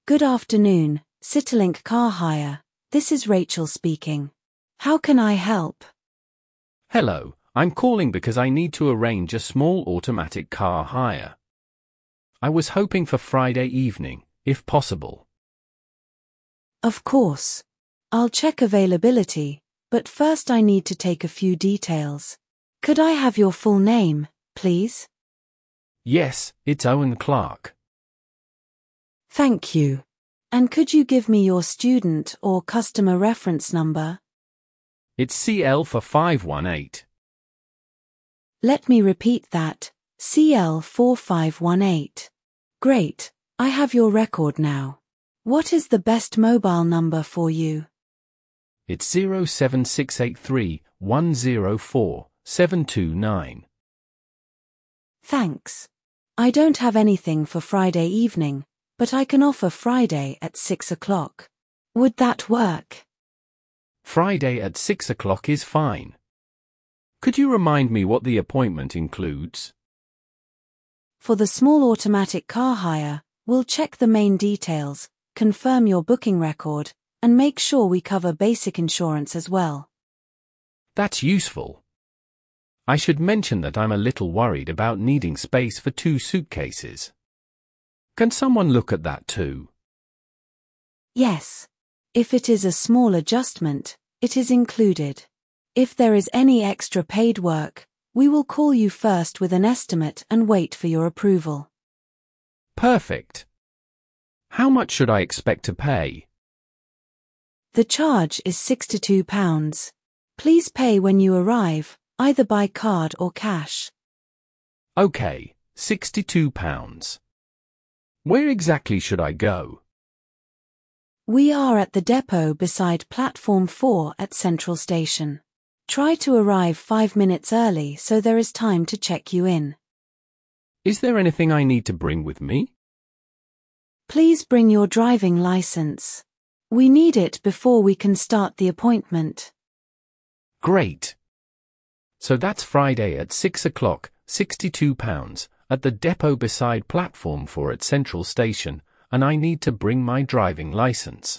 Good afternoon, Citylink Car Hire. This is Rachel speaking. How can I help? Hello, I'm calling because I need to arrange a small automatic car hire. I was hoping for Friday evening, if possible. Of course. I'll check availability, but first I need to take a few details. Could I have your full name, please? Yes, it's Owen Clark. Thank you. And could you give me your student or customer reference number? It's CL for 518. Let me repeat that. CL4518. Great. I have your record now. What is the best mobile number for you? It's 07683 104 729. Thanks. I don't have anything for Friday evening, but I can offer Friday at 6 o'clock. Would that work? Friday at 6 o'clock is fine. Could you remind me what the appointment includes? For the small automatic car hire, we'll check the main details, confirm your booking record, and make sure we cover basic insurance as well. That's useful. I should mention that I'm a little worried about needing space for 2 suitcases. Can someone look at that too? Yes. If it is a small adjustment, it is included. If there is any extra paid work, we will call you first with an estimate and wait for your approval. Perfect. How much should I expect to pay? The charge is £62. Please pay when you arrive, either by card or cash. Okay, £62. Where exactly should I go? We are at the depot beside Platform 4 at Central Station. Try to arrive 5 minutes early so there is time to check you in. Is there anything I need to bring with me? Please bring your driving license. We need it before we can start the appointment. Great. So that's Friday at 6 o'clock, £62, at the depot beside Platform 4 at Central Station, and I need to bring my driving license.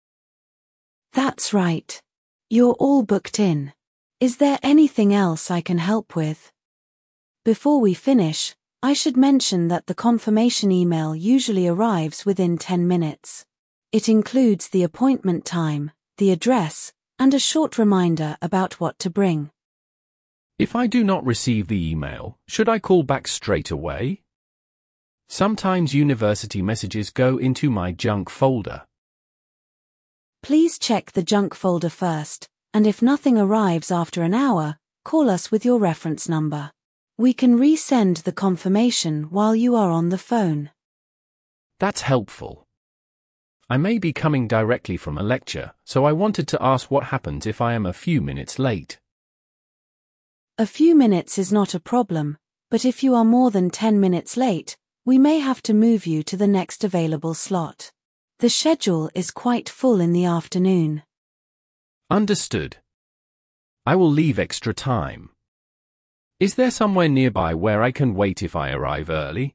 That's right. You're all booked in. Is there anything else I can help with? Before we finish, I should mention that the confirmation email usually arrives within 10 minutes. It includes the appointment time, the address, and a short reminder about what to bring. If I do not receive the email, should I call back straight away? Sometimes university messages go into my junk folder. Please check the junk folder first, and if nothing arrives after an hour, call us with your reference number. We can resend the confirmation while you are on the phone. That's helpful. I may be coming directly from a lecture, so I wanted to ask what happens if I am a few minutes late. A few minutes is not a problem, but if you are more than 10 minutes late, we may have to move you to the next available slot. The schedule is quite full in the afternoon. Understood. I will leave extra time. Is there somewhere nearby where I can wait if I arrive early?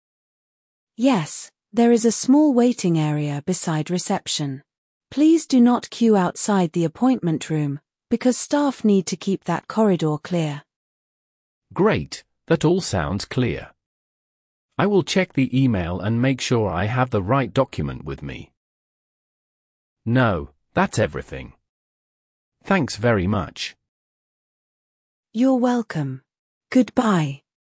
Yes, there is a small waiting area beside reception. Please do not queue outside the appointment room, because staff need to keep that corridor clear. Great, that all sounds clear. I will check the email and make sure I have the right document with me. No, that's everything. Thanks very much. You're welcome. Goodbye.